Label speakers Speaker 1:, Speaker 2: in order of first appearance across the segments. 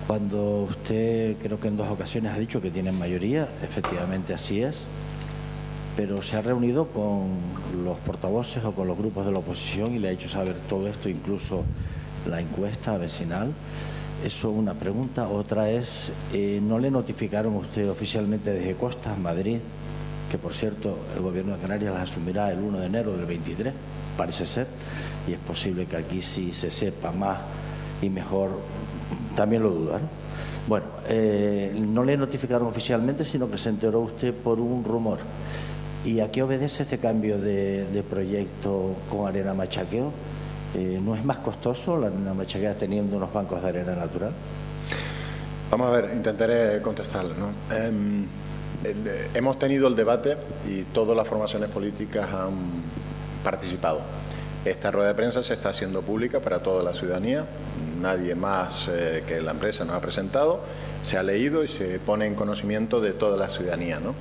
Speaker 1: Cuando usted, creo que en 2 ocasiones ha dicho que tienen mayoría, efectivamente así es, pero se ha reunido con los portavoces o con los grupos de la oposición y le ha hecho saber todo esto, incluso la encuesta vecinal. Eso es una pregunta. Otra es, ¿no le notificaron usted oficialmente desde Costas, Madrid, que por cierto el Gobierno de Canarias las asumirá el 1 de enero del 23, parece ser, y es posible que aquí sí se sepa más y mejor, también lo duda, ¿no? Bueno, no le notificaron oficialmente, sino que se enteró usted por un rumor. ¿Y a qué obedece este cambio de proyecto con arena machaqueo? ¿No es más costoso la arena machaqueada teniendo unos bancos de arena natural?
Speaker 2: Vamos a ver, intentaré contestarle, ¿no? Hemos tenido el debate y todas las formaciones políticas han participado. Esta rueda de prensa se está haciendo pública para toda la ciudadanía. Nadie más que la empresa nos ha presentado. Se ha leído y se pone en conocimiento de toda la ciudadanía, ¿no?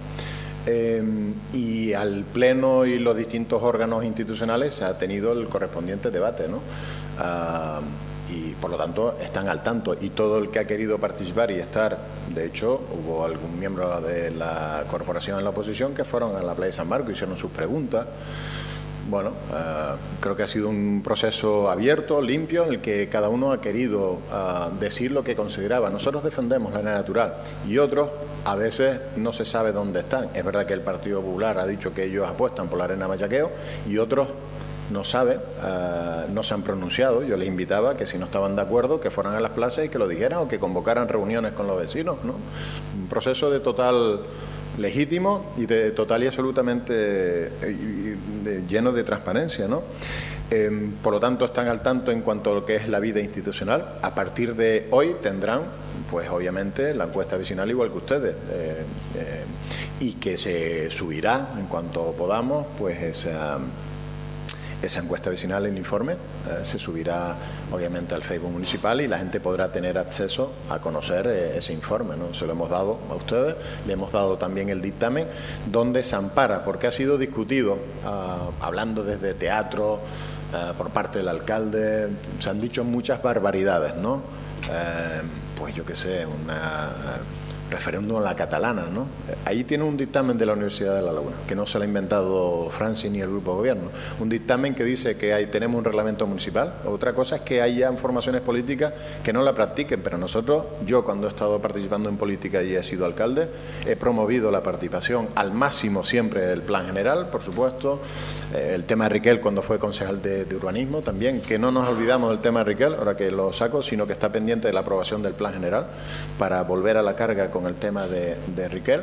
Speaker 2: Y al Pleno y los distintos órganos institucionales se ha tenido el correspondiente debate, ¿no? Y por lo tanto están al tanto, y todo el que ha querido participar y estar, de hecho hubo algún miembro de la corporación en la oposición que fueron a la playa de San Marcos, hicieron sus preguntas. Bueno, creo que ha sido un proceso abierto, limpio, en el que cada uno ha querido decir lo que consideraba. Nosotros defendemos la arena natural y otros a veces no se sabe dónde están. Es verdad que el Partido Popular ha dicho que ellos apuestan por la arena machaqueo y otros no saben, no se han pronunciado. Yo les invitaba que si no estaban de acuerdo que fueran a las plazas y que lo dijeran o que convocaran reuniones con los vecinos, ¿no? Un proceso de total legítimo y de total y absolutamente lleno de transparencia, ¿no? Por lo tanto, están al tanto en cuanto a lo que es la vida institucional. A partir de hoy tendrán, pues obviamente, la encuesta vecinal igual que ustedes, y que se subirá en cuanto podamos, pues esa encuesta vecinal, el informe, se subirá obviamente al Facebook municipal y la gente podrá tener acceso a conocer ese informe, ¿no? Se lo hemos dado a ustedes, le hemos dado también el dictamen donde se ampara, porque ha sido discutido, hablando desde teatro, por parte del alcalde, se han dicho muchas barbaridades, ¿no? Pues yo qué sé, referéndum a la catalana, ¿no? Ahí tiene un dictamen de la Universidad de La Laguna, que no se lo ha inventado Francis ni el grupo de gobierno. Un dictamen que dice que tenemos un reglamento municipal. Otra cosa es que haya formaciones políticas que no la practiquen, pero nosotros, yo cuando he estado participando en política y he sido alcalde, he promovido la participación al máximo siempre del plan general, por supuesto. El tema de Riquel cuando fue concejal de urbanismo también, que no nos olvidamos del tema de Riquel, ahora que lo saco, sino que está pendiente de la aprobación del plan general para volver a la carga con el tema de Riquel.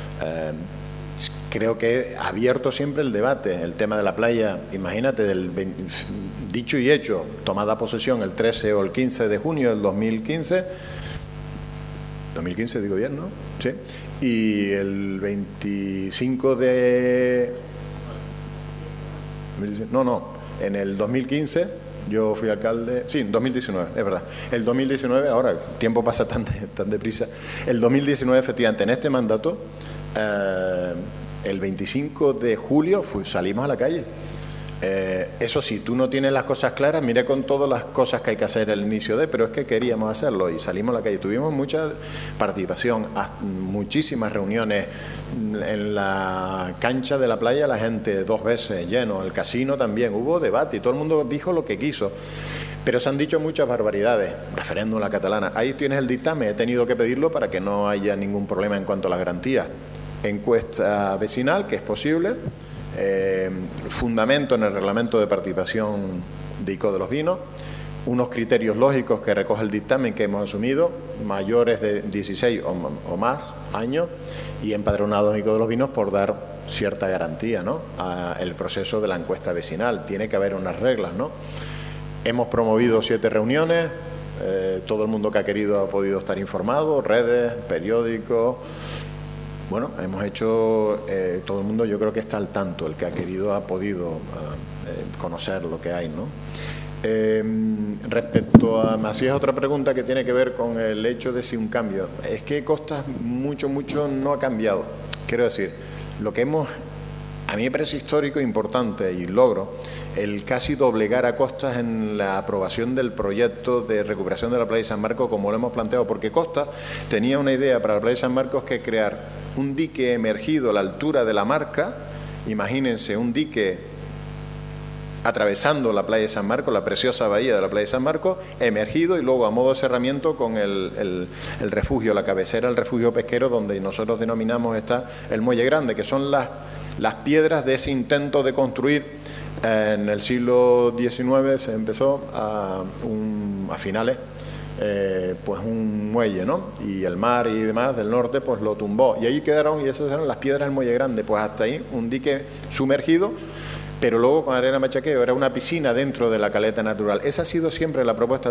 Speaker 2: Creo que he abierto siempre el debate, el tema de la playa, imagínate, dicho y hecho, tomada posesión el 13 o el 15 de junio del 2015, 2015 digo bien, ¿no? Sí. Y el 25 de... en el 2015 yo fui alcalde, sí, en 2019, es verdad. El 2019, ahora el tiempo pasa tan deprisa. El 2019, efectivamente, en este mandato, el 25 de julio salimos a la calle. Eso sí, tú no tienes las cosas claras, miré con todas las cosas que hay que hacer al inicio pero es que queríamos hacerlo y salimos a la calle. Tuvimos mucha participación, muchísimas reuniones en la cancha de la playa, la gente 2 veces lleno, el casino también, hubo debate y todo el mundo dijo lo que quiso. Pero se han dicho muchas barbaridades, referéndum a la catalana. Ahí tienes el dictamen, he tenido que pedirlo para que no haya ningún problema en cuanto a las garantías. Encuesta vecinal, que es posible. Fundamento en el reglamento de participación de ICO de los vinos, unos criterios lógicos que recoge el dictamen que hemos asumido, mayores de 16 o más años y empadronados en ICO de los vinos por dar cierta garantía, ¿no?, al proceso de la encuesta vecinal. Tiene que haber unas reglas, ¿no? Hemos promovido 7 reuniones, todo el mundo que ha querido ha podido estar informado, redes, periódicos. Bueno, hemos hecho, todo el mundo yo creo que está al tanto, el que ha querido ha podido conocer lo que hay, ¿no? Respecto a, me hacías otra pregunta que tiene que ver con el hecho de si un cambio. Es que Costas mucho no ha cambiado. Quiero decir, lo que hemos A mí me parece histórico, importante y logro el casi doblegar a Costas en la aprobación del proyecto de recuperación de la playa de San Marcos como lo hemos planteado, porque Costas tenía una idea para la playa de San Marcos, que crear un dique emergido a la altura de la Marca. Imagínense un dique atravesando la playa de San Marcos, la preciosa bahía de la playa de San Marcos, emergido, y luego a modo de cerramiento con el refugio, la cabecera, el refugio pesquero, donde nosotros denominamos está el Muelle Grande, que son las piedras de ese intento de construir. En el siglo XIX se empezó a finales, pues un muelle, ¿no? Y el mar y demás del norte pues lo tumbó, y ahí quedaron, y esas eran las piedras del Muelle Grande. Pues hasta ahí un dique sumergido, pero luego con arena machaqueo, era una piscina dentro de la caleta natural. Esa ha sido siempre la propuesta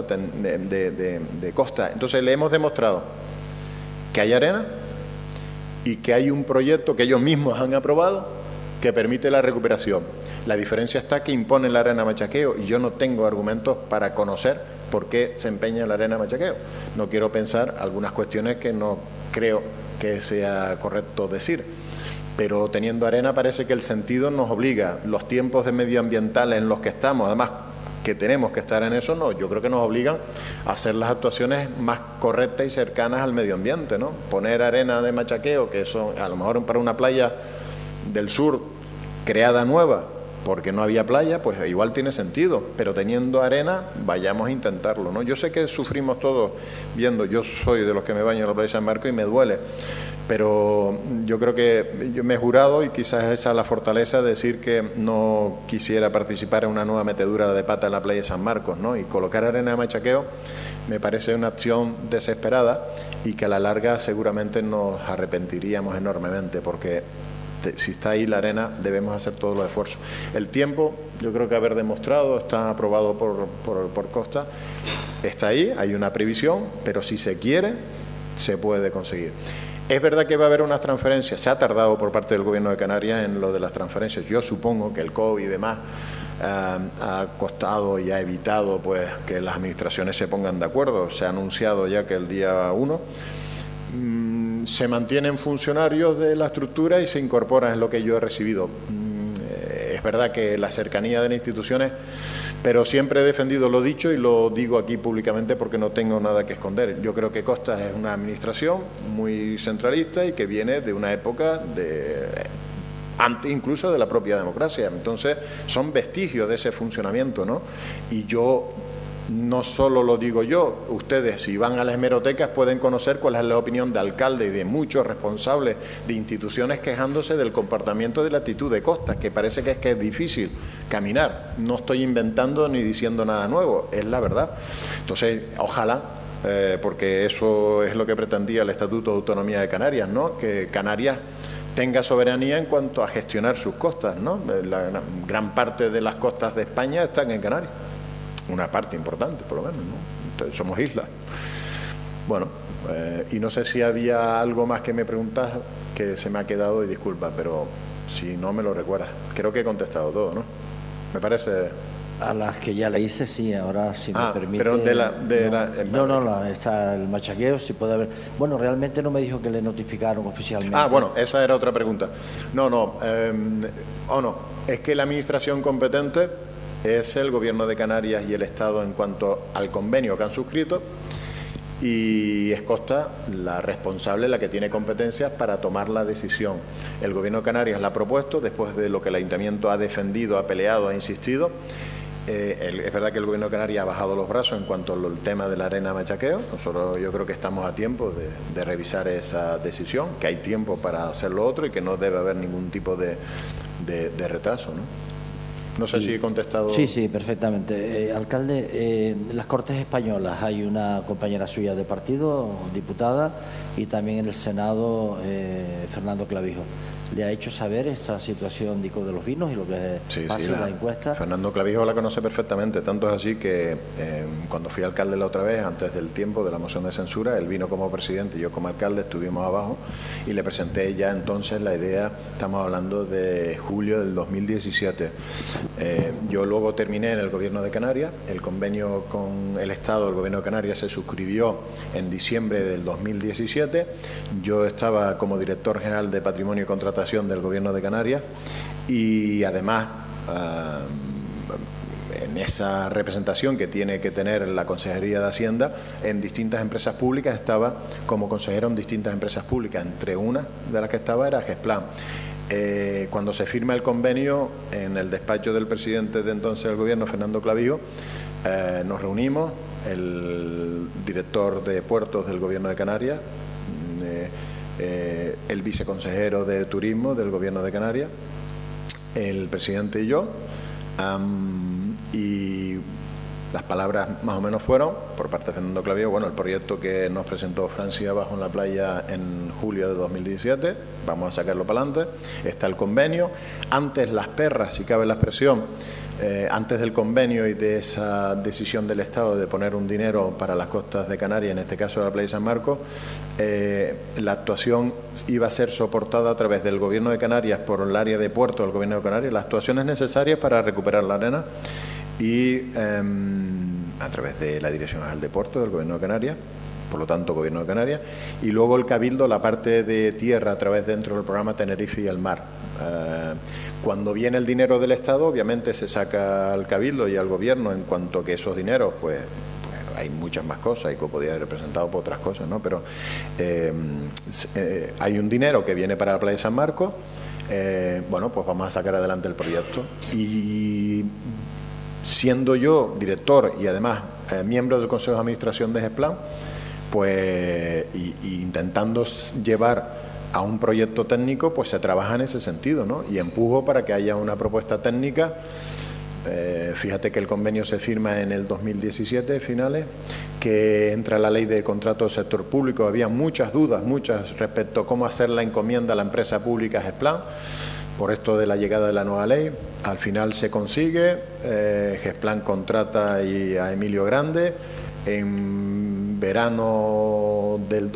Speaker 2: de Costa. Entonces le hemos demostrado que hay arena y que hay un proyecto que ellos mismos han aprobado que permite la recuperación. La diferencia está que imponen la arena machaqueo, y yo no tengo argumentos para conocer por qué se empeña la arena machaqueo. No quiero pensar algunas cuestiones que no creo que sea correcto decir, pero teniendo arena parece que el sentido nos obliga. Los tiempos de medioambientales en los que estamos, además que tenemos que estar en eso, no, yo creo que nos obligan a hacer las actuaciones más correctas y cercanas al medio ambiente, ¿no? Poner arena de machaqueo, que eso a lo mejor para una playa del sur creada nueva, porque no había playa, pues igual tiene sentido, pero teniendo arena, vayamos a intentarlo, ¿no? Yo sé que sufrimos todos viendo, yo soy de los que me baño en la playa de San Marcos y me duele, pero yo creo que yo me he jurado, y quizás esa es la fortaleza, de decir que no quisiera participar en una nueva metedura de pata en la playa de San Marcos, ¿no? Y colocar arena de machaqueo me parece una acción desesperada, y que a la larga seguramente nos arrepentiríamos enormemente, porque si está ahí la arena debemos hacer todos los esfuerzos. El tiempo, yo creo que haber demostrado, está aprobado por Costa, está ahí, hay una previsión, pero si se quiere, se puede conseguir. Es verdad que va a haber unas transferencias, se ha tardado por parte del Gobierno de Canarias en lo de las transferencias. Yo supongo que el COVID y demás ha costado y ha evitado pues que las administraciones se pongan de acuerdo. Se ha anunciado ya que el día 1 se mantienen funcionarios de la estructura y se incorporan, en lo que yo he recibido. Es verdad que la cercanía de las instituciones, pero siempre he defendido lo dicho y lo digo aquí públicamente porque no tengo nada que esconder. Yo creo que Costas es una administración muy centralista y que viene de una época antes incluso de la propia democracia. Entonces son vestigios de ese funcionamiento, ¿no? Y yo no solo lo digo yo, ustedes si van a las hemerotecas pueden conocer cuál es la opinión de alcaldes y de muchos responsables de instituciones quejándose del comportamiento y de la actitud de Costas, que parece que es difícil caminar. No estoy inventando ni diciendo nada nuevo, es la verdad. Entonces, ojalá, porque eso es lo que pretendía el Estatuto de Autonomía de Canarias, ¿no? Que Canarias tenga soberanía en cuanto a gestionar sus costas, ¿no? La gran parte de las costas de España están en Canarias. Una parte importante, por lo menos, ¿no? Entonces, somos islas. Bueno, y no sé si había algo más que me preguntas que se me ha quedado, y disculpa, pero si no me lo recuerdas. Creo que he contestado todo, ¿no? Me parece...
Speaker 1: A las que ya le hice, sí, ahora si me permite...
Speaker 2: pero
Speaker 1: está el machaqueo, si puede haber... Bueno, realmente no me dijo que le notificaron oficialmente.
Speaker 2: Bueno, esa era otra pregunta. No, es que la administración competente es el Gobierno de Canarias y el Estado en cuanto al convenio que han suscrito, y es Costa la responsable, la que tiene competencias para tomar la decisión. El Gobierno de Canarias la ha propuesto después de lo que el Ayuntamiento ha defendido, ha peleado, ha insistido. Es verdad que el Gobierno de Canarias ha bajado los brazos en cuanto al tema de la arena machaqueo. Nosotros yo creo que estamos a tiempo de revisar esa decisión, que hay tiempo para hacer lo otro y que no debe haber ningún tipo de retraso, ¿no? No sé si he contestado.
Speaker 1: Sí, perfectamente. Alcalde, en las Cortes Españolas hay una compañera suya de partido, diputada, y también en el Senado, Fernando Clavijo. ¿Le ha hecho saber esta situación de los vinos y lo que pasa en la encuesta?
Speaker 2: Fernando Clavijo la conoce perfectamente, tanto es así que cuando fui alcalde la otra vez, antes del tiempo de la moción de censura, él vino como presidente y yo como alcalde estuvimos abajo y le presenté ya entonces la idea. Estamos hablando de julio del 2017. Yo luego terminé en el Gobierno de Canarias, el convenio con el Estado del Gobierno de Canarias se suscribió en diciembre del 2017, yo estaba como director general de Patrimonio y Contratación del Gobierno de Canarias y además en esa representación que tiene que tener la Consejería de Hacienda en distintas empresas públicas, estaba como consejero en distintas empresas públicas, entre una de las que estaba era Gesplan. Cuando se firma el convenio en el despacho del presidente de entonces del gobierno, Fernando Clavijo, nos reunimos, el director de puertos del gobierno de Canarias, el viceconsejero de turismo del gobierno de Canarias, el presidente y yo, y las palabras más o menos fueron, por parte de Fernando Clavijo, bueno, el proyecto que nos presentó Francia Abajo en la Playa en julio de 2017, vamos a sacarlo para adelante, está el convenio, antes las perras, si cabe la expresión, antes del convenio y de esa decisión del Estado de poner un dinero para las costas de Canarias, en este caso de la playa de San Marcos, la actuación iba a ser soportada a través del Gobierno de Canarias por el área de puerto del Gobierno de Canarias, las actuaciones necesarias para recuperar la arena y a través de la Dirección General de Puertos del Gobierno de Canarias, por lo tanto Gobierno de Canarias, y luego el Cabildo, la parte de tierra a través dentro del programa Tenerife y el Mar. Cuando viene el dinero del Estado, obviamente se saca al Cabildo y al Gobierno, en cuanto que esos dineros, pues hay muchas más cosas y que podría haber representado por otras cosas, ¿no? Pero hay un dinero que viene para la playa de San Marcos, bueno, pues vamos a sacar adelante el proyecto. Y siendo yo director y además miembro del Consejo de Administración de Gesplan, pues y intentando llevar a un proyecto técnico, pues se trabaja en ese sentido, ¿no? Y empujo para que haya una propuesta técnica. Fíjate que el convenio se firma en el 2017, finales, que entra la ley de contrato del sector público. Había muchas dudas, respecto a cómo hacer la encomienda a la empresa pública Gesplan, por esto de la llegada de la nueva ley. Al final se consigue, Gesplan contrata a Emilio Grande. En verano del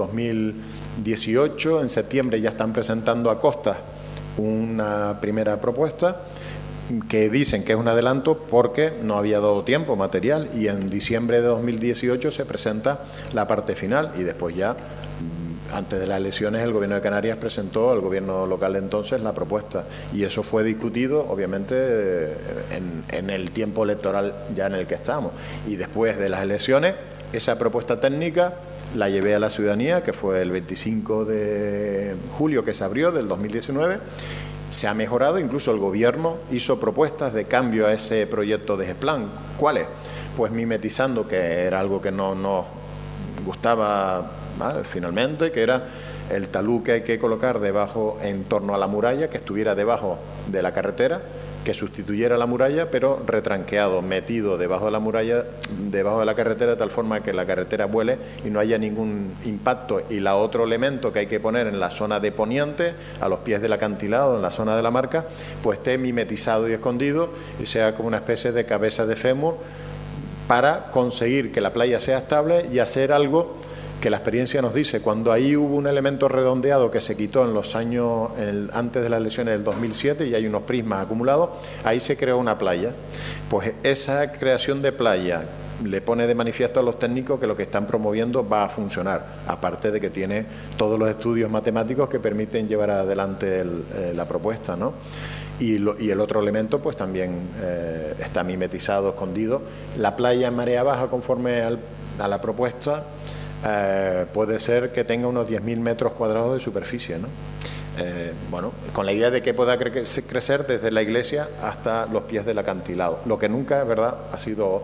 Speaker 2: 2018, en septiembre, ya están presentando a Costa una primera propuesta que dicen que es un adelanto porque no había dado tiempo material, y en diciembre de 2018 se presenta la parte final y después ya, antes de las elecciones, el Gobierno de Canarias presentó al Gobierno local de entonces la propuesta, y eso fue discutido obviamente en el tiempo electoral ya en el que estamos, y después de las elecciones esa propuesta técnica la llevé a la ciudadanía, que fue el 25 de julio que se abrió del 2019. Se ha mejorado, incluso el Gobierno hizo propuestas de cambio a ese proyecto de Gesplan. ¿Cuáles? Pues mimetizando, que era algo que no nos gustaba, ¿vale? Finalmente, que era el talud que hay que colocar debajo, en torno a la muralla, que estuviera debajo de la carretera, que sustituyera la muralla, pero retranqueado, metido debajo de la muralla, debajo de la carretera, de tal forma que la carretera vuele y no haya ningún impacto. Y la otro elemento que hay que poner en la zona de poniente, a los pies del acantilado, en la zona de la marca, pues esté mimetizado y escondido y sea como una especie de cabeza de fémur, para conseguir que la playa sea estable y hacer algo que la experiencia nos dice. Cuando ahí hubo un elemento redondeado que se quitó en los años, antes de las elecciones del 2007, y hay unos prismas acumulados, ahí se creó una playa. Pues esa creación de playa le pone de manifiesto a los técnicos que lo que están promoviendo va a funcionar, aparte de que tiene todos los estudios matemáticos que permiten llevar adelante la propuesta, ¿no? Y el otro elemento pues también está mimetizado, escondido. La playa en marea baja, conforme a la propuesta, puede ser que tenga unos 10.000 metros cuadrados de superficie, ¿no? Bueno, con la idea de que pueda crecer desde la iglesia hasta los pies del acantilado, lo que nunca, ¿verdad?, ha sido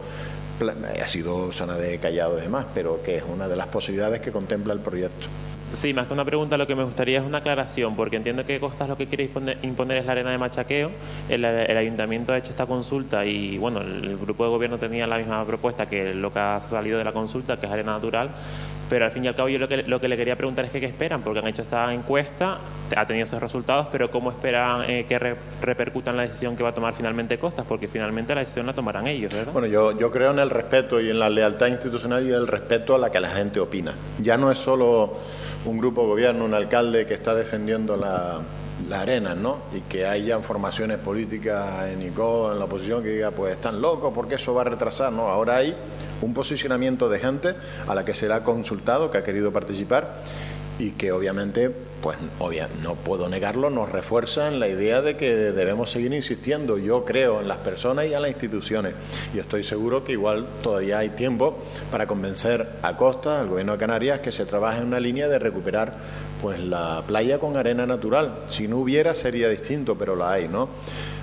Speaker 2: zona de callado y demás, pero que es una de las posibilidades que contempla el proyecto.
Speaker 3: Sí, más que una pregunta, lo que me gustaría es una aclaración, porque entiendo que Costas lo que quiere imponer es la arena de machaqueo. El ayuntamiento ha hecho esta consulta y, bueno, el grupo de gobierno tenía la misma propuesta que lo que ha salido de la consulta, que es arena natural. Pero al fin y al cabo yo lo que le quería preguntar es que qué esperan, porque han hecho esta encuesta, ha tenido esos resultados, pero cómo esperan que repercutan la decisión que va a tomar finalmente Costas, porque finalmente la decisión la tomarán ellos, ¿verdad?
Speaker 2: Bueno, yo creo en el respeto y en la lealtad institucional y el respeto a la que la gente opina. Ya no es solo un grupo de gobierno, un alcalde que está defendiendo la arena, ¿no? Y que haya formaciones políticas en ICO, en la oposición, que diga, pues están locos porque eso va a retrasar, ¿no? Ahora hay un posicionamiento de gente a la que se le ha consultado, que ha querido participar, y que obviamente, pues no puedo negarlo, nos refuerzan la idea de que debemos seguir insistiendo. Yo creo en las personas y en las instituciones, y estoy seguro que igual todavía hay tiempo para convencer a Costa, al Gobierno de Canarias, que se trabaje en una línea de recuperar pues la playa con arena natural. Si no hubiera sería distinto, pero la hay, ¿no?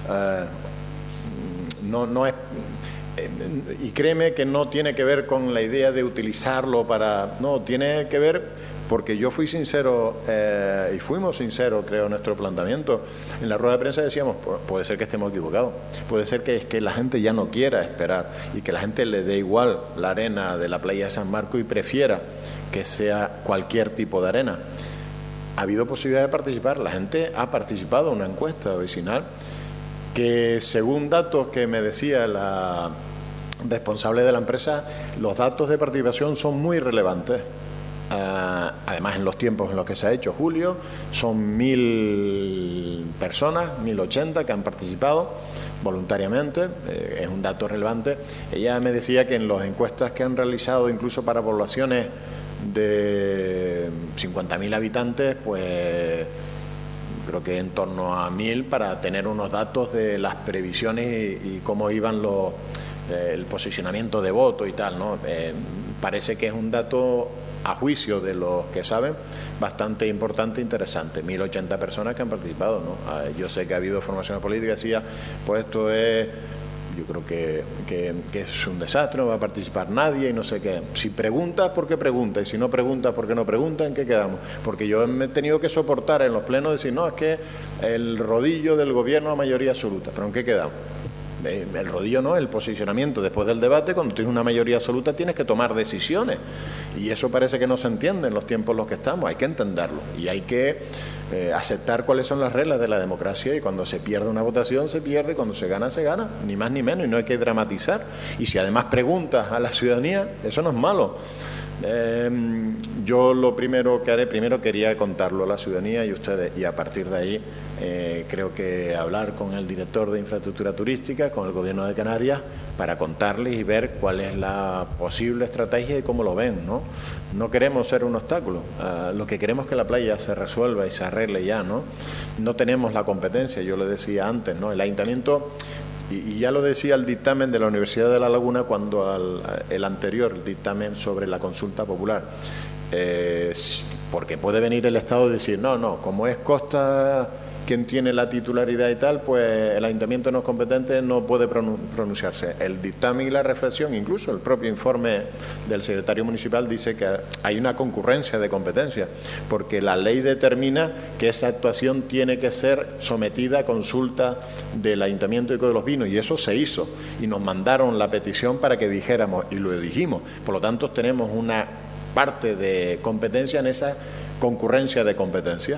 Speaker 2: No es... Y créeme que no tiene que ver con la idea de utilizarlo para... No, tiene que ver porque yo fui sincero y fuimos sinceros, creo, en nuestro planteamiento. En la rueda de prensa decíamos, puede ser que estemos equivocados, puede ser que es que la gente ya no quiera esperar y que la gente le dé igual la arena de la playa de San Marcos y prefiera que sea cualquier tipo de arena. Ha habido posibilidad de participar, la gente ha participado en una encuesta vecinal que, según datos que me decía la responsable de la empresa, los datos de participación son muy relevantes. Además, en los tiempos en los que se ha hecho, Julio, son 1.000 personas, 1.080 que han participado voluntariamente, es un dato relevante. Ella me decía que en las encuestas que han realizado, incluso para poblaciones de 50.000 habitantes, pues creo que en torno a 1.000, para tener unos datos de las previsiones y cómo iban el posicionamiento de voto y tal, ¿no? Parece que es un dato, a juicio de los que saben, bastante importante e interesante. 1.080 personas que han participado, ¿no? Yo sé que ha habido formación política que decía, pues esto es... Yo creo que es un desastre, no va a participar nadie y no sé qué. Si preguntas, ¿por qué pregunta? Y si no preguntas, ¿por qué no pregunta? ¿En qué quedamos? Porque yo me he tenido que soportar en los plenos decir, no, es que el rodillo del gobierno a mayoría absoluta. ¿Pero en qué quedamos? El rodillo no, el posicionamiento. Después del debate, cuando tienes una mayoría absoluta, tienes que tomar decisiones. Y eso parece que no se entiende en los tiempos en los que estamos. Hay que entenderlo y hay que aceptar cuáles son las reglas de la democracia. Y cuando se pierde una votación, se pierde. Cuando se gana, ni más ni menos. Y no hay que dramatizar. Y si además preguntas a la ciudadanía, eso no es malo. Yo lo primero que haré, quería contarlo a la ciudadanía y ustedes, y a partir de ahí creo que hablar con el director de infraestructura turística, con el Gobierno de Canarias, para contarles y ver cuál es la posible estrategia y cómo lo ven, ¿no? No queremos ser un obstáculo, lo que queremos es que la playa se resuelva y se arregle ya, ¿no? No tenemos la competencia, yo le decía antes, ¿no? El ayuntamiento... Y ya lo decía el dictamen de la Universidad de La Laguna cuando el anterior dictamen sobre la consulta popular. Porque puede venir el Estado y decir, no, como es Costa quien tiene la titularidad y tal, pues el ayuntamiento no es competente, no puede pronunciarse. El dictamen y la reflexión, incluso el propio informe del secretario municipal, dice que hay una concurrencia de competencias, porque la ley determina que esa actuación tiene que ser sometida a consulta del Ayuntamiento de Codo de los Vinos, y eso se hizo, y nos mandaron la petición para que dijéramos, y lo dijimos. Por lo tanto, tenemos una parte de competencia en esa concurrencia de competencias.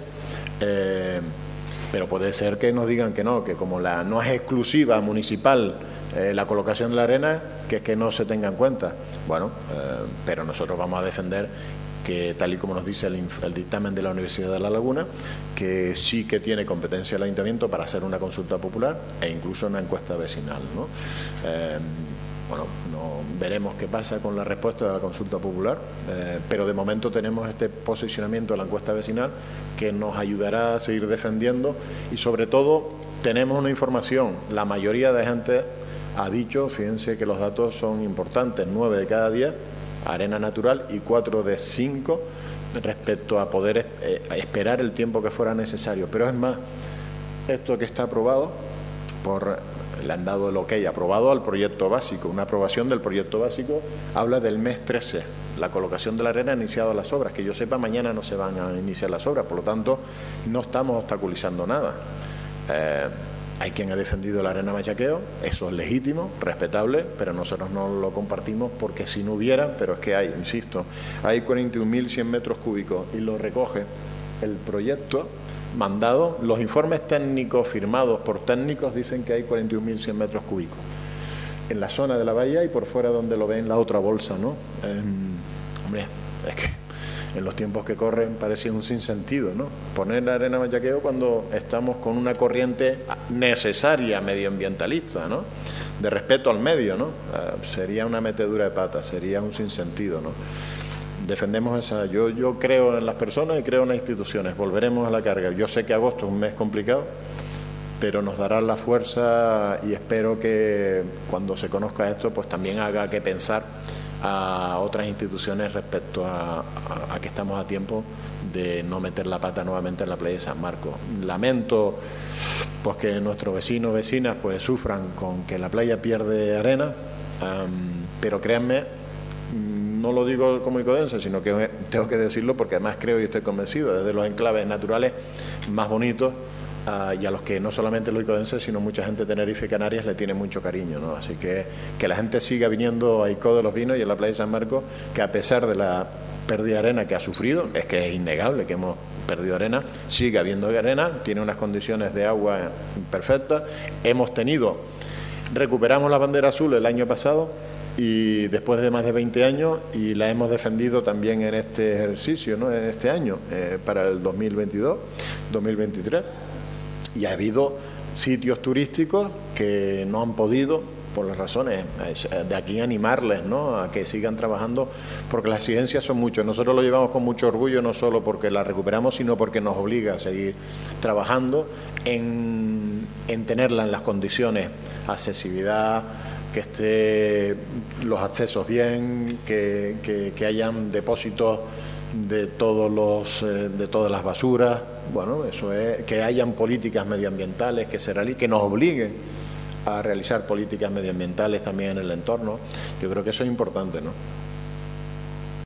Speaker 2: Pero puede ser que nos digan que no, que como no es exclusiva municipal la colocación de la arena, que es que no se tenga en cuenta. Bueno, pero nosotros vamos a defender que, tal y como nos dice el dictamen de la Universidad de La Laguna, que sí que tiene competencia el ayuntamiento para hacer una consulta popular e incluso una encuesta vecinal, ¿no? Bueno, veremos qué pasa con la respuesta de la consulta popular, pero de momento tenemos este posicionamiento de la encuesta vecinal que nos ayudará a seguir defendiendo, y sobre todo tenemos una información. La mayoría de gente ha dicho, fíjense que los datos son importantes, 9 de cada 10 arena natural y 4 de 5 respecto a poder esperar el tiempo que fuera necesario. Pero es más, esto que está aprobado le han dado el ok, aprobado al proyecto básico. Una aprobación del proyecto básico habla del mes 13, la colocación de la arena, ha iniciado las obras. Que yo sepa, mañana no se van a iniciar las obras, por lo tanto no estamos obstaculizando nada. Hay quien ha defendido la arena machaqueo, eso es legítimo, respetable, pero nosotros no lo compartimos, porque si no hubiera, pero es que hay, insisto, hay 41.100 metros cúbicos y lo recoge el proyecto mandado. Los informes técnicos firmados por técnicos dicen que hay 41.100 metros cúbicos en la zona de la bahía y por fuera donde lo ven la otra bolsa, ¿no? Hombre, es que en los tiempos que corren parecía un sinsentido, ¿no? Poner la arena machaqueo cuando estamos con una corriente necesaria medioambientalista, ¿no? De respeto al medio, ¿no? Sería una metedura de pata, sería un sinsentido, ¿no? defendemos esa. Yo creo en las personas y creo en las instituciones. Volveremos a la carga. Yo sé que agosto es un mes complicado, pero nos dará la fuerza y espero que cuando se conozca esto, pues también haga que pensar a otras instituciones respecto a que estamos a tiempo de no meter la pata nuevamente en la playa de San Marcos. Lamento pues que nuestros vecinos o vecinas pues sufran con que la playa pierde arena, pero créanme, no lo digo como icodense, sino que tengo que decirlo porque además creo y estoy convencido, es de los enclaves naturales más bonitos y a los que no solamente los icodenses, sino mucha gente de Tenerife y Canarias le tiene mucho cariño, ¿no? Así que la gente siga viniendo a Icó de los Vinos y a la playa de San Marcos, que a pesar de la pérdida de arena que ha sufrido, es que es innegable que hemos perdido arena, sigue habiendo arena, tiene unas condiciones de agua perfectas. Recuperamos la bandera azul el año pasado y después de más de 20 años, y la hemos defendido también en este ejercicio, ¿no? En este año, para el 2022, 2023. Y ha habido sitios turísticos que no han podido, por las razones, de aquí animarles, ¿no?, a que sigan trabajando, porque las exigencias son muchas. Nosotros lo llevamos con mucho orgullo, no solo porque la recuperamos, sino porque nos obliga a seguir trabajando en tenerla en las condiciones, accesibilidad, que esté los accesos bien, que hayan depósitos de todas las basuras. Bueno, eso es, que hayan políticas medioambientales que nos obliguen a realizar políticas medioambientales también en el entorno. Yo creo que eso es importante, ¿no?